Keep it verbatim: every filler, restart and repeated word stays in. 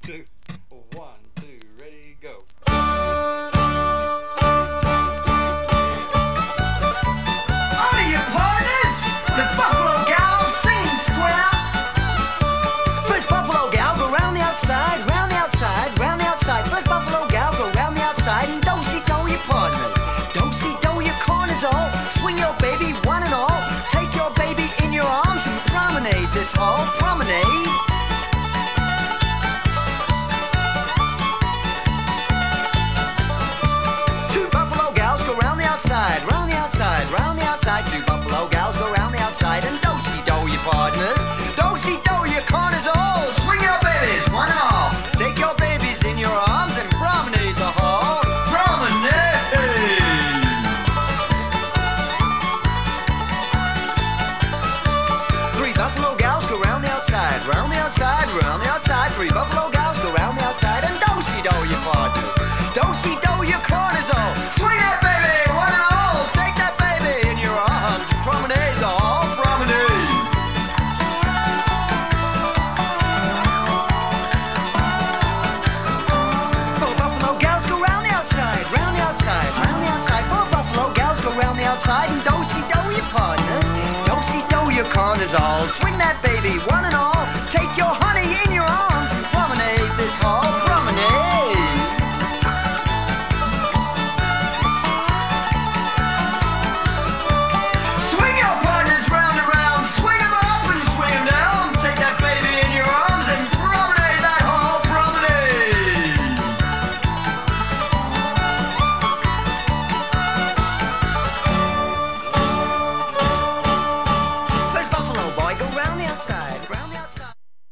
two, one, two, ready, go. Honor your partners, the Buffalo Gals singing square. First Buffalo Gal, go round the outside, round the outside, round the outside. First Buffalo Gal, go round the outside and do-si-do your partners. Do-si-do your corners all, swing your baby one and all. Take your baby in your arms and promenade this hall, promenade. Outside, round the outside, round the outside. Two Buffalo Gals go round the outside and do-si-do your partners. Do-si-do your corners all. Swing your babies, one and all. Take your babies in your arms and promenade the hall. Promenade! Three Buffalo Gals go round the outside, round the outside, round the outside. Three Buffalo Gals go round the outside and do-si-do your partners. Do-si-do your corners all. Swing your baby! Outside and do-si-do your partners, do-si-do your corners all. Swing that baby, one and all.